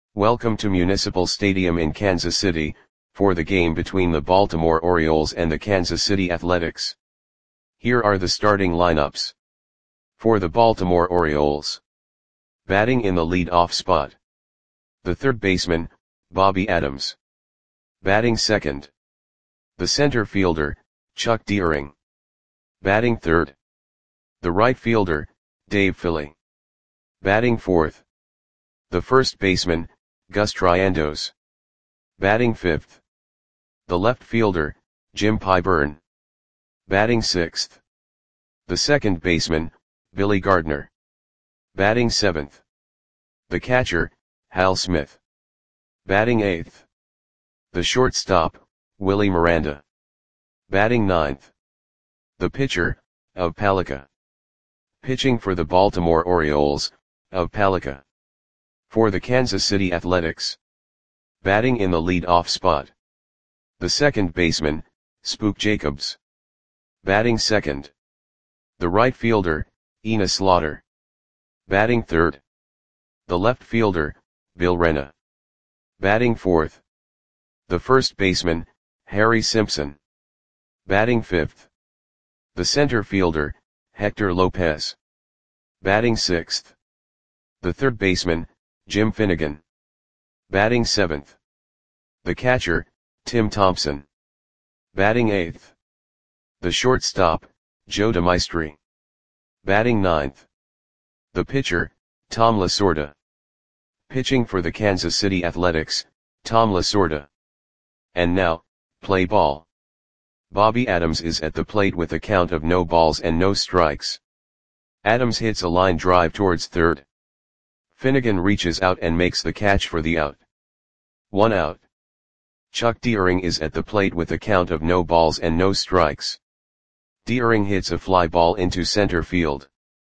Welcome to Municipal Stadium in Kansas City, for the game between the Baltimore Orioles and the Kansas City Athletics. Here are the starting lineups. For the Baltimore Orioles. Batting in the lead-off spot. The third baseman, Bobby Adams. Batting second. The center fielder, Chuck Deering. Batting third. The right fielder, Dave Fili. Batting fourth. The first baseman, Gus Triandos. Batting fifth. The left fielder, Jim Pyburn. Batting sixth. The second baseman, Billy Gardner. Batting seventh. The catcher, Hal Smith. Batting eighth. The shortstop, Willie Miranda. Batting ninth. The pitcher, Ove Palika. Pitching for the Baltimore Orioles, Ove Palika. For the Kansas City Athletics. Batting in the lead-off spot. The second baseman, Spook Jacobs. Batting second. The right fielder, Enos Slaughter. Batting third. The left fielder, Bill Rena. Batting fourth. The first baseman, Harry Simpson. Batting fifth. The center fielder, Hector Lopez. Batting sixth. The third baseman, Jim Finnegan. Batting seventh. The catcher, Tim Thompson. Batting eighth. The shortstop, Joe DeMaestri. Batting ninth. The pitcher, Tom Lasorda. Pitching for the Kansas City Athletics, Tom Lasorda. And now, play ball. Bobby Adams is at the plate with a count of no balls and no strikes. Adams hits a line drive towards third. Finnegan reaches out and makes the catch for the out. 1 out. Chuck Deering is at the plate with a count of no balls and no strikes. Deering hits a fly ball into center field.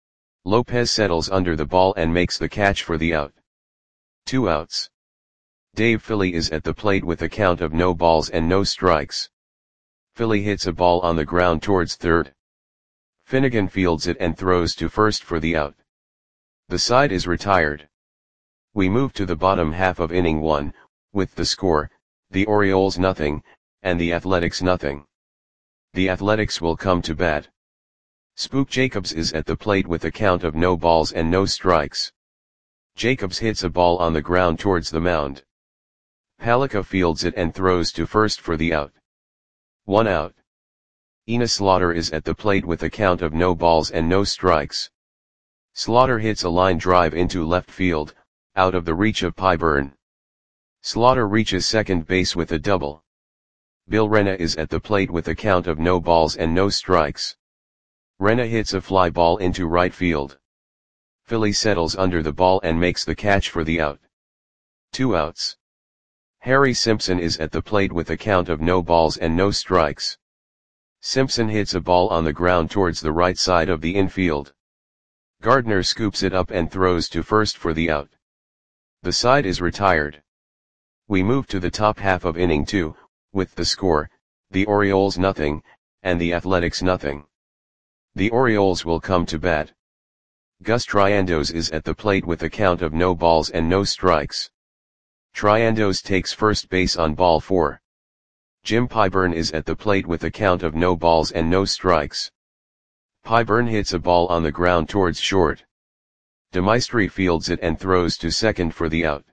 Lopez settles under the ball and makes the catch for the out. 2 outs. Dave Fili is at the plate with a count of no balls and no strikes. Fili hits a ball on the ground towards third. Finnegan fields it and throws to first for the out. The side is retired. We move to the bottom half of inning 1, with the score, the Orioles nothing, and the Athletics nothing. The Athletics will come to bat. Spook Jacobs is at the plate with a count of no balls and no strikes. Jacobs hits a ball on the ground towards the mound. Palika fields it and throws to first for the out. 1 out. Enos Slaughter is at the plate with a count of no balls and no strikes. Slaughter hits a line drive into left field, out of the reach of Pyburn. Slaughter reaches second base with a double. Bill Rena is at the plate with a count of no balls and no strikes. Rena hits a fly ball into right field. Fili settles under the ball and makes the catch for the out. 2 outs. Harry Simpson is at the plate with a count of no balls and no strikes. Simpson hits a ball on the ground towards the right side of the infield. Gardner scoops it up and throws to first for the out. The side is retired. We move to the top half of inning 2, with the score, the Orioles nothing, and the Athletics nothing. The Orioles will come to bat. Gus Triandos is at the plate with a count of no balls and no strikes. Triandos takes first base on ball 4. Jim Pyburn is at the plate with a count of no balls and no strikes. Pyburn hits a ball on the ground towards short. DeMaestri fields it and throws to second for the out.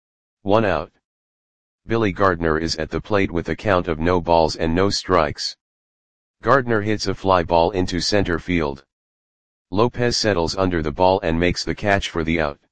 1 out. Billy Gardner is at the plate with a count of no balls and no strikes. Gardner hits a fly ball into center field. Lopez settles under the ball and makes the catch for the out.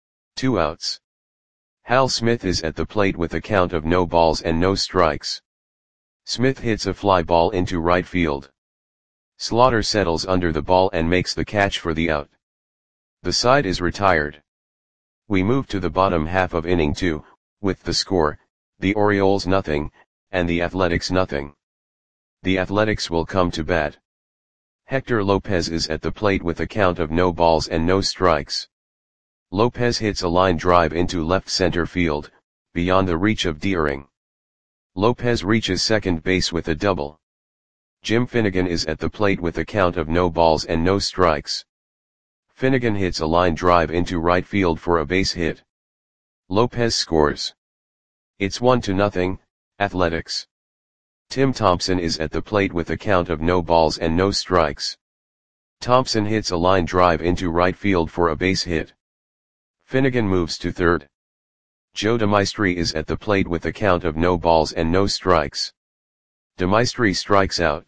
2 outs. Hal Smith is at the plate with a count of no balls and no strikes. Smith hits a fly ball into right field. Slaughter settles under the ball and makes the catch for the out. The side is retired. We move to the bottom half of inning 2, with the score, the Orioles nothing, and the Athletics nothing. The Athletics will come to bat. Hector Lopez is at the plate with a count of no balls and no strikes. Lopez hits a line drive into left center field, beyond the reach of Deering. Lopez reaches second base with a double. Jim Finnegan is at the plate with a count of no balls and no strikes. Finnegan hits a line drive into right field for a base hit. Lopez scores. It's 1-0, Athletics. Tim Thompson is at the plate with a count of no balls and no strikes. Thompson hits a line drive into right field for a base hit. Finnegan moves to third. Joe DeMaestri is at the plate with a count of no balls and no strikes. DeMaestri strikes out.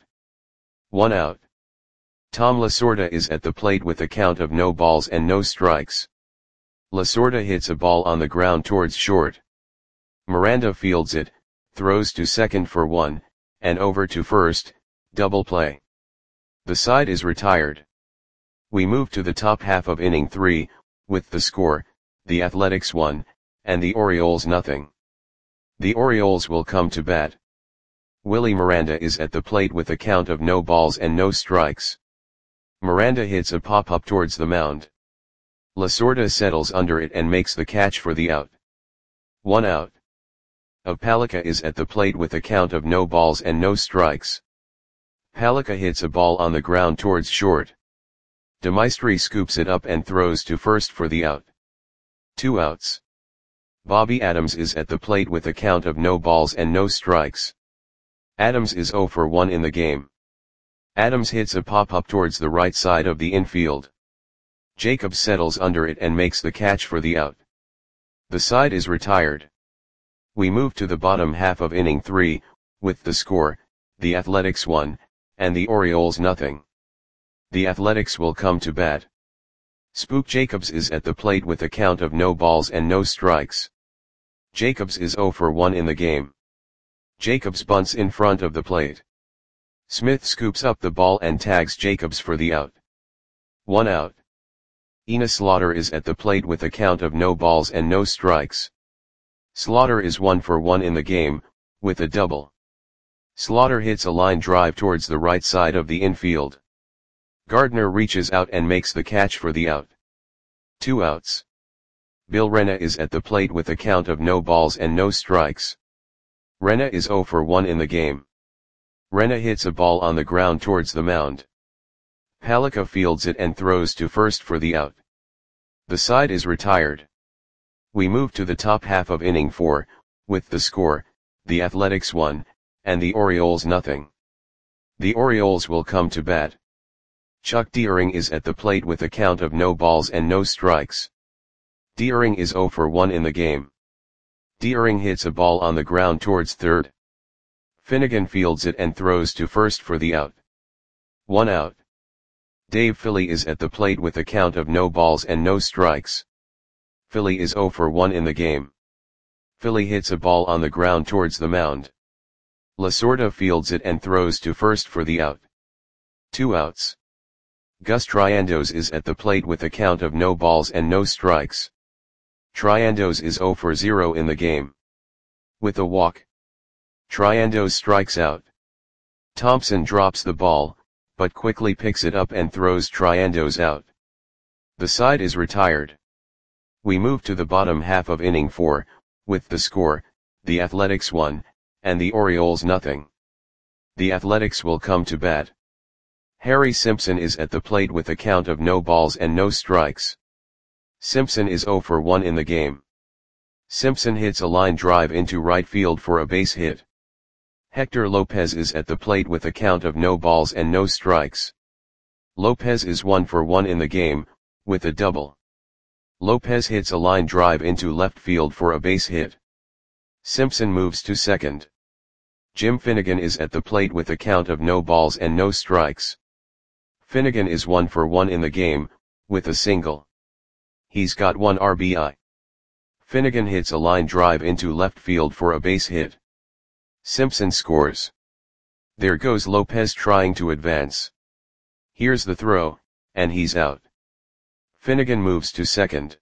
1 out. Tom Lasorda is at the plate with a count of no balls and no strikes. Lasorda hits a ball on the ground towards short. Miranda fields it, throws to second for 1, and over to first, double play. The side is retired. We move to the top half of inning 3, with the score, the Athletics 1, and the Orioles nothing. The Orioles will come to bat. Willie Miranda is at the plate with a count of no balls and no strikes. Miranda hits a pop-up towards the mound. Lasorda settles under it and makes the catch for the out. 1 out. Palika is at the plate with a count of no balls and no strikes. Palika hits a ball on the ground towards short. DeMaestri scoops it up and throws to first for the out. 2 outs. Bobby Adams is at the plate with a count of no balls and no strikes. Adams is 0 for 1 in the game. Adams hits a pop-up towards the right side of the infield. Jacobs settles under it and makes the catch for the out. The side is retired. We move to the bottom half of inning 3, with the score, the Athletics 1, and the Orioles nothing. The Athletics will come to bat. Spook Jacobs is at the plate with a count of no balls and no strikes. Jacobs is 0 for 1 in the game. Jacobs bunts in front of the plate. Smith scoops up the ball and tags Jacobs for the out. 1 out. Enos Slaughter is at the plate with a count of no balls and no strikes. Slaughter is 1 for 1 in the game, with a double. Slaughter hits a line drive towards the right side of the infield. Gardner reaches out and makes the catch for the out. 2 outs. Bill Rena is at the plate with a count of no balls and no strikes. Rena is 0 for 1 in the game. Rena hits a ball on the ground towards the mound. Palika fields it and throws to first for the out. The side is retired. We move to the top half of inning 4, with the score, the Athletics 1, and the Orioles nothing. The Orioles will come to bat. Chuck Deering is at the plate with a count of no balls and no strikes. Deering is 0 for 1 in the game. Deering hits a ball on the ground towards third. Finnegan fields it and throws to first for the out. 1 out. Dave Philly is at the plate with a count of no balls and no strikes. Philly is 0 for 1 in the game. Philly hits a ball on the ground towards the mound. Lasorda fields it and throws to first for the out. 2 outs. Gus Triandos is at the plate with a count of no balls and no strikes. Triandos is 0 for 0 in the game. With a walk. Triandos strikes out. Thompson drops the ball, but quickly picks it up and throws Triandos out. The side is retired. We move to the bottom half of inning 4, with the score, the Athletics 1, and the Orioles nothing. The Athletics will come to bat. Harry Simpson is at the plate with a count of no balls and no strikes. Simpson is 0 for 1 in the game. Simpson hits a line drive into right field for a base hit. Hector Lopez is at the plate with a count of no balls and no strikes. Lopez is 1 for 1 in the game, with a double. Lopez hits a line drive into left field for a base hit. Simpson moves to second. Jim Finnegan is at the plate with a count of no balls and no strikes. Finnegan is 1 for 1 in the game, with a single. He's got 1 RBI. Finnegan hits a line drive into left field for a base hit. Simpson scores. There goes Lopez trying to advance. Here's the throw, and he's out. Finnegan moves to second.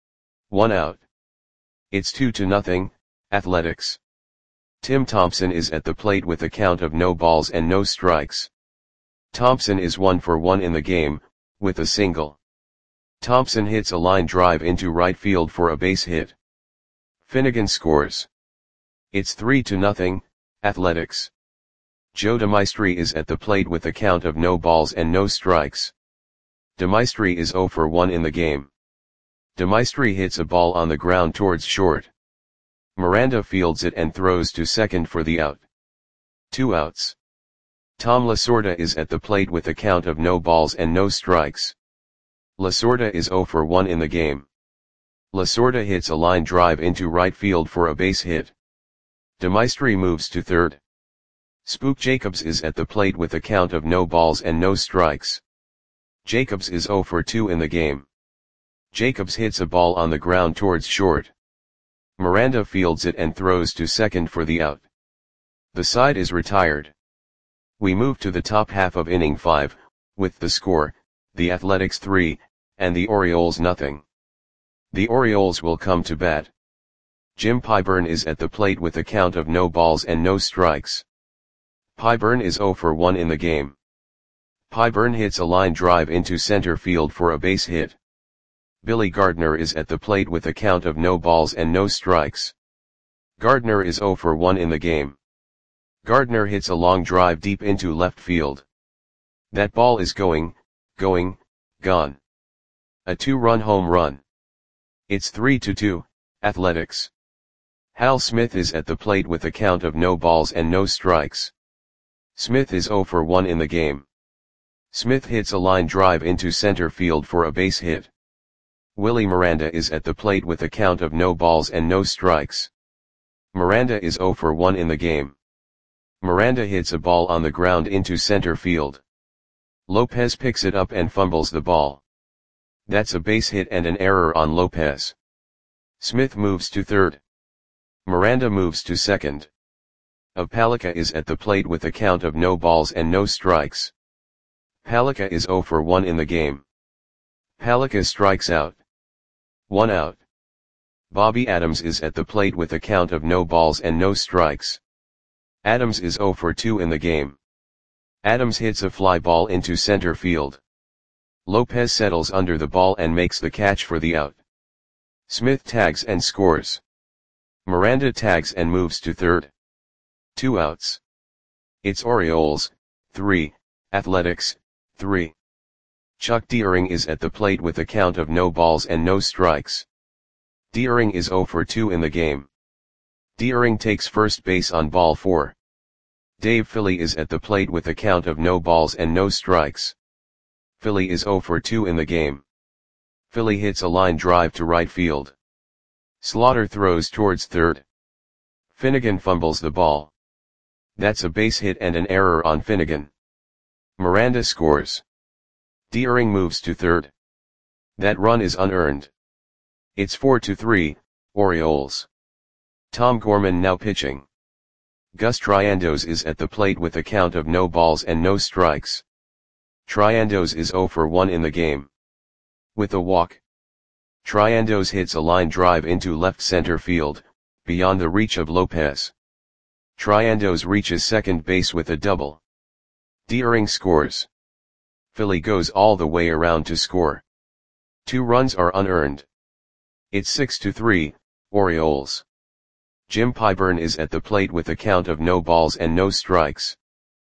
1 out. It's 2-0, Athletics. Tim Thompson is at the plate with a count of no balls and no strikes. Thompson is 1 for 1 in the game, with a single. Thompson hits a line drive into right field for a base hit. Finnegan scores. It's 3-0, Athletics. Joe DeMaestri is at the plate with a count of no balls and no strikes. DeMaestri is 0 for 1 in the game. Demaistre hits a ball on the ground towards short. Miranda fields it and throws to second for the out. 2 outs. Tom Lasorda is at the plate with a count of no balls and no strikes. Lasorda is 0 for 1 in the game. Lasorda hits a line drive into right field for a base hit. Demaistre moves to third. Spook Jacobs is at the plate with a count of no balls and no strikes. Jacobs is 0 for 2 in the game. Jacobs hits a ball on the ground towards short. Miranda fields it and throws to second for the out. The side is retired. We move to the top half of inning 5, with the score, the Athletics 3, and the Orioles nothing. The Orioles will come to bat. Jim Pyburn is at the plate with a count of no balls and no strikes. Pyburn is 0 for 1 in the game. Pyburn hits a line drive into center field for a base hit. Billy Gardner is at the plate with a count of no balls and no strikes. Gardner is 0 for 1 in the game. Gardner hits a long drive deep into left field. That ball is gone. A 2-run home run. It's 3-2, Athletics. Hal Smith is at the plate with a count of no balls and no strikes. Smith is 0 for 1 in the game. Smith hits a line drive into center field for a base hit. Willie Miranda is at the plate with a count of no balls and no strikes. Miranda is 0 for 1 in the game. Miranda hits a ball on the ground into center field. Lopez picks it up and fumbles the ball. That's a base hit and an error on Lopez. Smith moves to third. Miranda moves to second. Palika is at the plate with a count of no balls and no strikes. Palika is 0 for 1 in the game. Palika strikes out. 1 out. Bobby Adams is at the plate with a count of no balls and no strikes. Adams is 0 for 2 in the game. Adams hits a fly ball into center field. Lopez settles under the ball and makes the catch for the out. Smith tags and scores. Miranda tags and moves to third. 2 outs. It's Orioles, 3, Athletics, 3. Chuck Deering is at the plate with a count of no balls and no strikes. Deering is 0 for 2 in the game. Deering takes first base on ball 4. Dave Philly is at the plate with a count of no balls and no strikes. Philly is 0 for 2 in the game. Philly hits a line drive to right field. Slaughter throws towards third. Finnegan fumbles the ball. That's a base hit and an error on Finnegan. Miranda scores. Deering moves to third. That run is unearned. It's 4-3, Orioles. Tom Gorman now pitching. Gus Triandos is at the plate with a count of no balls and no strikes. Triandos is 0 for 1 in the game. With a walk. Triandos hits a line drive into left center field, beyond the reach of Lopez. Triandos reaches second base with a double. Deering scores. Philly goes all the way around to score. 2 runs are unearned. It's 6-3, Orioles. Jim Pyburn is at the plate with a count of no balls and no strikes.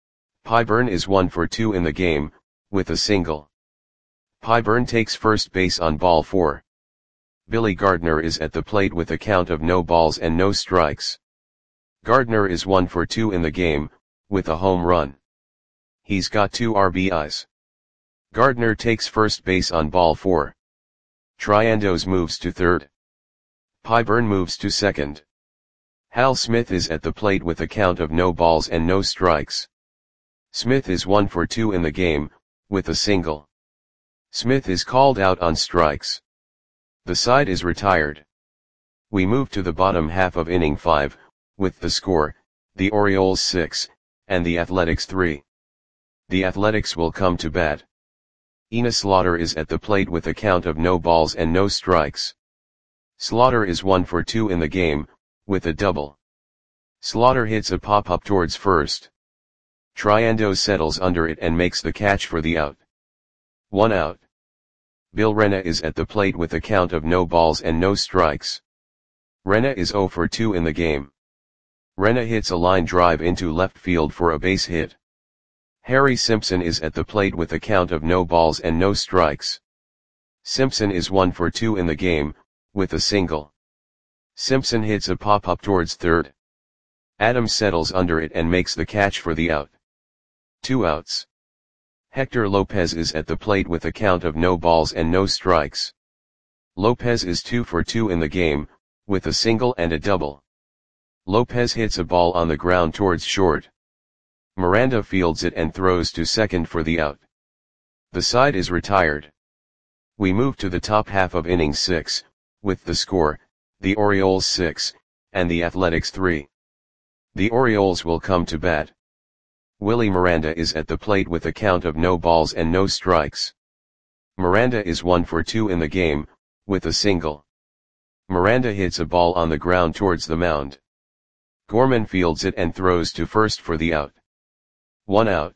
Pyburn is 1 for 2 in the game, with a single. Pyburn takes first base on ball 4. Billy Gardner is at the plate with a count of no balls and no strikes. Gardner is 1 for 2 in the game, with a home run. He's got 2 RBIs. Gardner takes first base on ball 4. Triandos moves to third. Pyburn moves to second. Hal Smith is at the plate with a count of no balls and no strikes. Smith is 1 for 2 in the game, with a single. Smith is called out on strikes. The side is retired. We move to the bottom half of inning 5, with the score, the Orioles 6, and the Athletics 3. The Athletics will come to bat. Enos Slaughter is at the plate with a count of no balls and no strikes. Slaughter is 1 for 2 in the game, with a double. Slaughter hits a pop-up towards first. Triandos settles under it and makes the catch for the out. 1 out. Bill Rena is at the plate with a count of no balls and no strikes. Rena is 0 for 2 in the game. Rena hits a line drive into left field for a base hit. Harry Simpson is at the plate with a count of no balls and no strikes. Simpson is 1 for 2 in the game, with a single. Simpson hits a pop-up towards third. Adams settles under it and makes the catch for the out. 2 outs. Hector Lopez is at the plate with a count of no balls and no strikes. Lopez is 2 for 2 in the game, with a single and a double. Lopez hits a ball on the ground towards short. Miranda fields it and throws to second for the out. The side is retired. We move to the top half of inning 6, with the score, the Orioles 6, and the Athletics 3. The Orioles will come to bat. Willie Miranda is at the plate with a count of no balls and no strikes. Miranda is 1 for 2 in the game, with a single. Miranda hits a ball on the ground towards the mound. Gorman fields it and throws to first for the out. 1 out.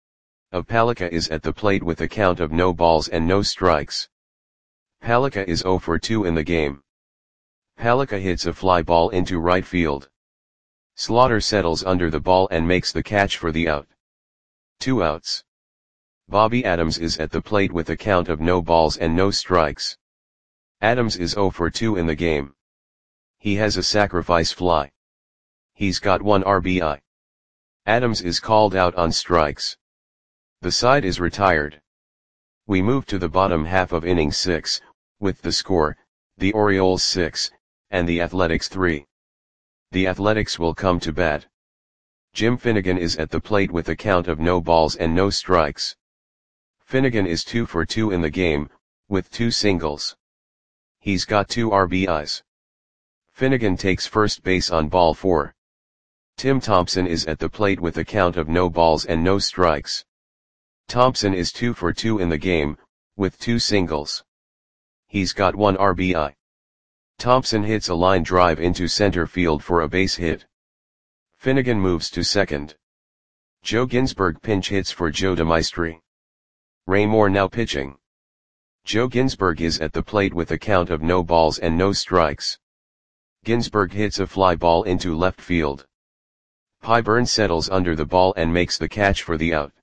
Palika is at the plate with a count of no balls and no strikes. Palika is 0 for 2 in the game. Palika hits a fly ball into right field. Slaughter settles under the ball and makes the catch for the out. 2 outs. Bobby Adams is at the plate with a count of no balls and no strikes. Adams is 0 for 2 in the game. He has a sacrifice fly. He's got 1 RBI. Adams is called out on strikes. The side is retired. We move to the bottom half of inning 6, with the score, the Orioles 6, and the Athletics 3. The Athletics will come to bat. Jim Finnegan is at the plate with a count of no balls and no strikes. Finnegan is 2 for 2 in the game, with 2 singles. He's got 2 RBIs. Finnegan takes first base on ball 4. Tim Thompson is at the plate with a count of no balls and no strikes. Thompson is 2 for 2 in the game, with 2 singles. He's got 1 RBI. Thompson hits a line drive into center field for a base hit. Finnegan moves to second. Joe Ginsberg pinch hits for Joe DeMaestri. Ray Moore now pitching. Joe Ginsberg is at the plate with a count of no balls and no strikes. Ginsberg hits a fly ball into left field. Pi Burns settles under the ball and makes the catch for the out.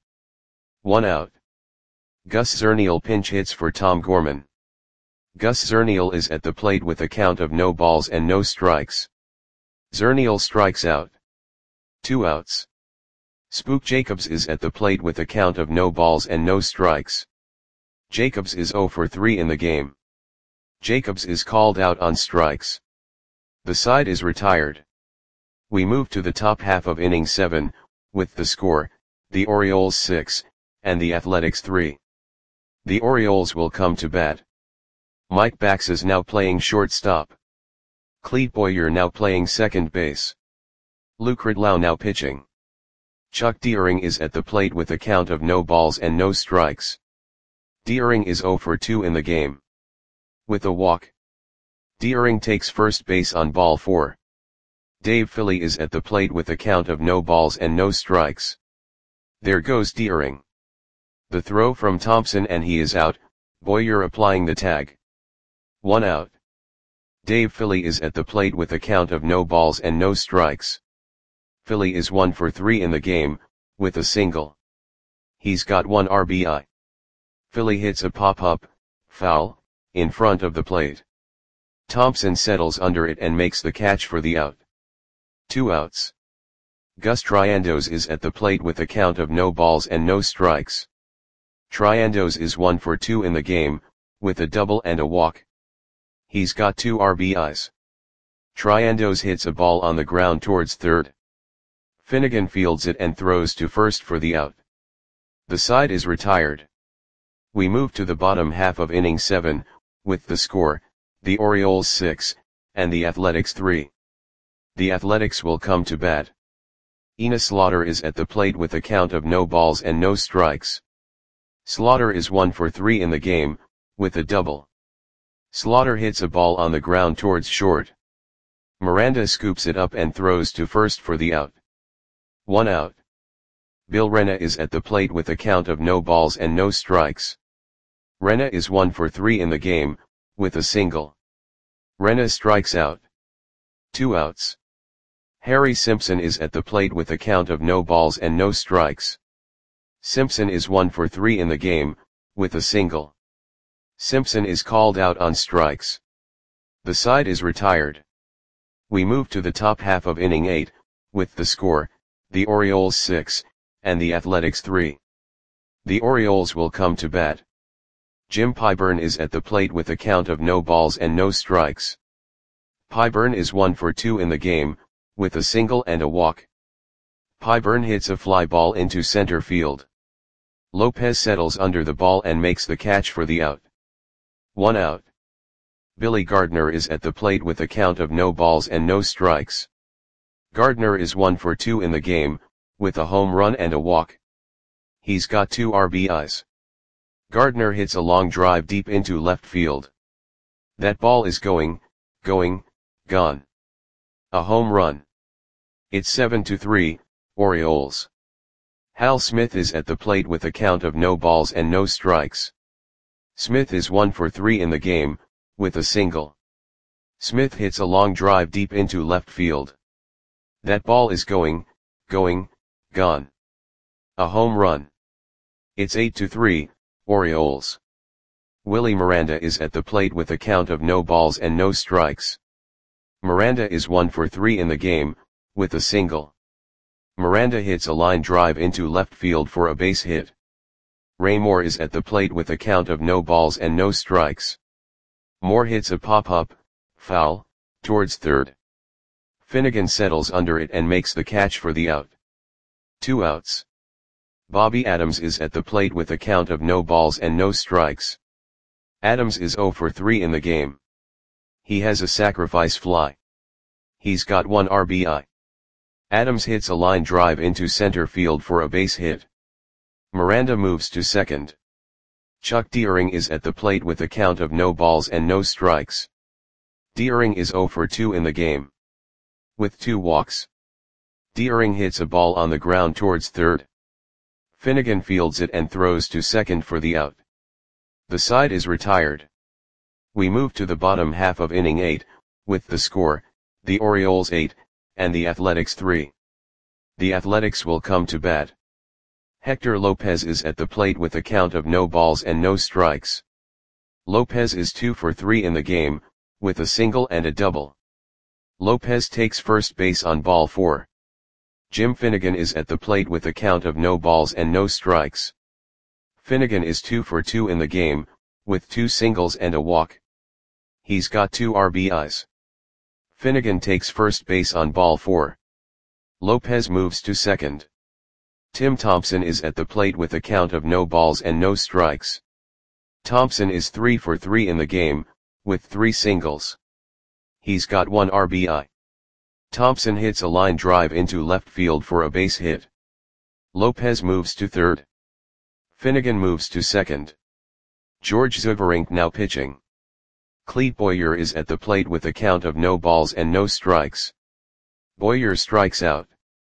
1 out. Gus Zernial pinch hits for Tom Gorman. Gus Zernial is at the plate with a count of no balls and no strikes. Zernial strikes out. 2 outs. Spook Jacobs is at the plate with a count of no balls and no strikes. Jacobs is 0 for 3 in the game. Jacobs is called out on strikes. The side is retired. We move to the top half of inning 7, with the score, the Orioles 6, and the Athletics 3. The Orioles will come to bat. Mike Bax is now playing shortstop. Clete Boyer now playing second base. Luke Ridlow now pitching. Chuck Deering is at the plate with a count of no balls and no strikes. Deering is 0 for 2 in the game. With a walk. Deering takes first base on ball 4. Dave Philly is at the plate with a count of no balls and no strikes. There goes Deering. The throw from Thompson and he is out, Boyer applying the tag. 1 out. Dave Philly is at the plate with a count of no balls and no strikes. Philly is 1 for 3 in the game, with a single. He's got 1 RBI. Philly hits a pop-up, foul, in front of the plate. Thompson settles under it and makes the catch for the out. 2 outs. Gus Triandos is at the plate with a count of no balls and no strikes. Triandos is 1 for 2 in the game, with a double and a walk. He's got 2 RBIs. Triandos hits a ball on the ground towards third. Finnegan fields it and throws to first for the out. The side is retired. We move to the bottom half of inning 7, with the score, the Orioles 6, and the Athletics 3. The Athletics will come to bat. Enos Slaughter is at the plate with a count of no balls and no strikes. Slaughter is 1 for 3 in the game, with a double. Slaughter hits a ball on the ground towards short. Miranda scoops it up and throws to first for the out. 1 out. Bill Rena is at the plate with a count of no balls and no strikes. Rena is 1 for 3 in the game, with a single. Rena strikes out. 2 outs. Harry Simpson is at the plate with a count of no balls and no strikes. Simpson is 1 for 3 in the game, with a single. Simpson is called out on strikes. The side is retired. We move to the top half of inning 8, with the score, the Orioles 6, and the Athletics 3. The Orioles will come to bat. Jim Pyburn is at the plate with a count of no balls and no strikes. Pyburn is 1 for 2 in the game, with a single and a walk. Pyburn hits a fly ball into center field. Lopez settles under the ball and makes the catch for the out. 1 out. Billy Gardner is at the plate with a count of no balls and no strikes. Gardner is 1 for 2 in the game, with a home run and a walk. He's got 2 RBIs. Gardner hits a long drive deep into left field. That ball is going, gone. A home run. It's 7-3, Orioles. Hal Smith is at the plate with a count of no balls and no strikes. Smith is 1 for 3 in the game, with a single. Smith hits a long drive deep into left field. That ball is going, gone. A home run. It's 8-3, Orioles. Willie Miranda is at the plate with a count of no balls and no strikes. Miranda is 1 for 3 in the game, with a single. Miranda hits a line drive into left field for a base hit. Ray Moore is at the plate with a count of no balls and no strikes. Moore hits a pop-up, foul, towards third. Finnegan settles under it and makes the catch for the out. 2 outs. Bobby Adams is at the plate with a count of no balls and no strikes. Adams is 0 for 3 in the game. He has a sacrifice fly. He's got 1 RBI. Adams hits a line drive into center field for a base hit. Miranda moves to second. Chuck Deering is at the plate with a count of no balls and no strikes. Deering is 0 for 2 in the game. With 2 walks. Deering hits a ball on the ground towards third. Finnegan fields it and throws to second for the out. The side is retired. We move to the bottom half of inning 8, with the score, the Orioles 8, and the Athletics 3. The Athletics will come to bat. Hector Lopez is at the plate with a count of no balls and no strikes. Lopez is 2 for 3 in the game, with a single and a double. Lopez takes first base on ball 4. Jim Finnegan is at the plate with a count of no balls and no strikes. Finnegan is 2 for 2 in the game, with 2 singles and a walk. He's got 2 RBIs. Finnegan takes first base on ball 4. Lopez moves to second. Tim Thompson is at the plate with a count of no balls and no strikes. Thompson is 3 for 3 in the game, with 3 singles. He's got 1 RBI. Thompson hits a line drive into left field for a base hit. Lopez moves to third. Finnegan moves to second. George Zuberink now pitching. Clete Boyer is at the plate with a count of no balls and no strikes. Boyer strikes out.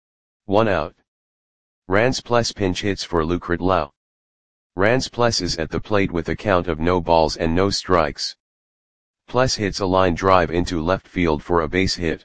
1 out. Rance Pless pinch hits for Lucret Lau. Rance Pless is at the plate with a count of no balls and no strikes. Pless hits a line drive into left field for a base hit.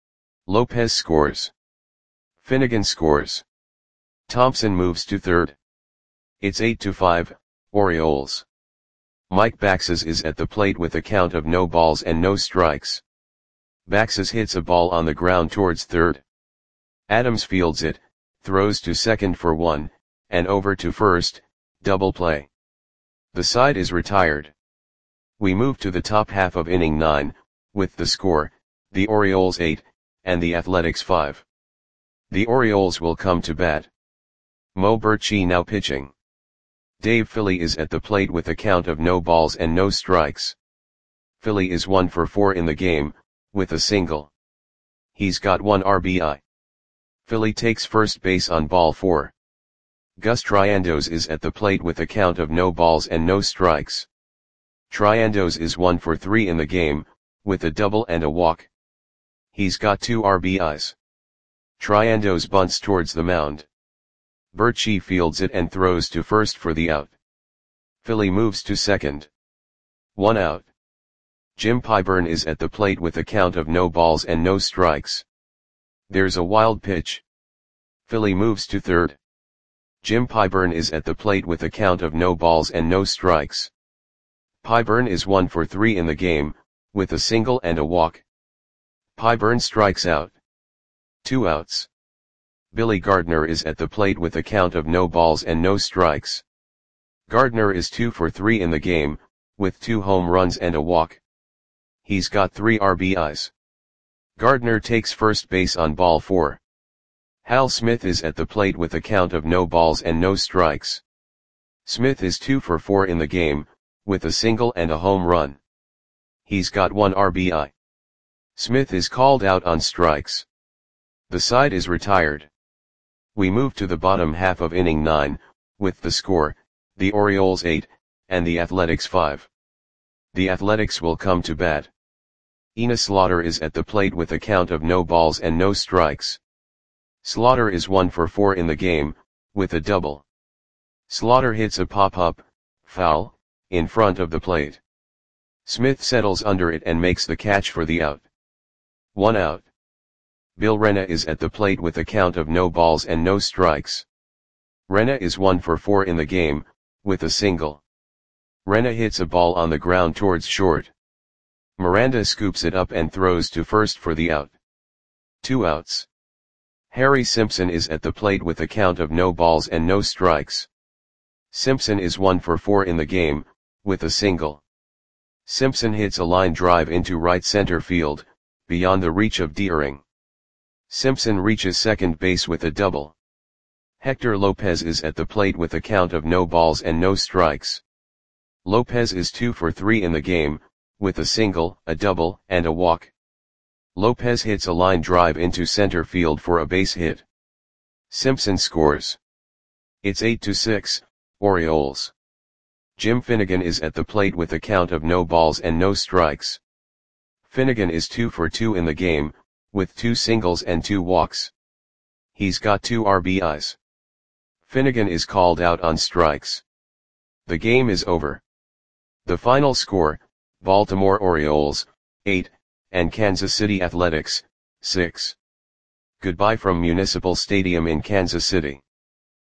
Lopez scores. Finnegan scores. Thompson moves to third. It's 8-5, Orioles. Mike Baxes is at the plate with a count of no balls and no strikes. Baxes hits a ball on the ground towards third. Adams fields it, throws to second for 1, and over to first, double play. The side is retired. We move to the top half of inning 9, with the score, the Orioles 8, and the Athletics 5. The Orioles will come to bat. Mo Birchie now pitching. Dave Philly is at the plate with a count of no balls and no strikes. Philly is 1 for 4 in the game, with a single. He's got 1 RBI. Philly takes first base on ball 4. Gus Triandos is at the plate with a count of no balls and no strikes. Triandos is 1 for 3 in the game, with a double and a walk. He's got 2 RBIs. Triandos bunts towards the mound. Birchie fields it and throws to first for the out. Philly moves to second. 1 out. Jim Pyburn is at the plate with a count of no balls and no strikes. There's a wild pitch. Philly moves to third. Jim Pyburn is at the plate with a count of no balls and no strikes. Pyburn is 1 for 3 in the game, with a single and a walk. Pyburn strikes out. 2 outs. Billy Gardner is at the plate with a count of no balls and no strikes. Gardner is 2 for 3 in the game, with 2 home runs and a walk. He's got 3 RBIs. Gardner takes first base on ball 4. Hal Smith is at the plate with a count of no balls and no strikes. Smith is 2 for 4 in the game, with a single and a home run. He's got 1 RBI. Smith is called out on strikes. The side is retired. We move to the bottom half of inning 9, with the score, the Orioles 8, and the Athletics 5. The Athletics will come to bat. Enos Slaughter is at the plate with a count of no balls and no strikes. Slaughter is 1 for 4 in the game, with a double. Slaughter hits a pop-up, foul, in front of the plate. Smith settles under it and makes the catch for the out. 1 out. Bill Rena is at the plate with a count of no balls and no strikes. Rena is 1 for 4 in the game, with a single. Rena hits a ball on the ground towards short. Miranda scoops it up and throws to first for the out. 2 outs. Harry Simpson is at the plate with a count of no balls and no strikes. Simpson is 1 for 4 in the game, with a single. Simpson hits a line drive into right center field, beyond the reach of Deering. Simpson reaches second base with a double. Hector Lopez is at the plate with a count of no balls and no strikes. Lopez is 2 for 3 in the game, with a single, a double, and a walk. Lopez hits a line drive into center field for a base hit. Simpson scores. It's 8-6, Orioles. Jim Finnegan is at the plate with a count of no balls and no strikes. Finnegan is 2 for 2 in the game, with 2 singles and 2 walks. He's got 2 RBIs. Finnegan is called out on strikes. The game is over. The final score, Baltimore Orioles, 8, and Kansas City Athletics, 6. Goodbye from Municipal Stadium in Kansas City.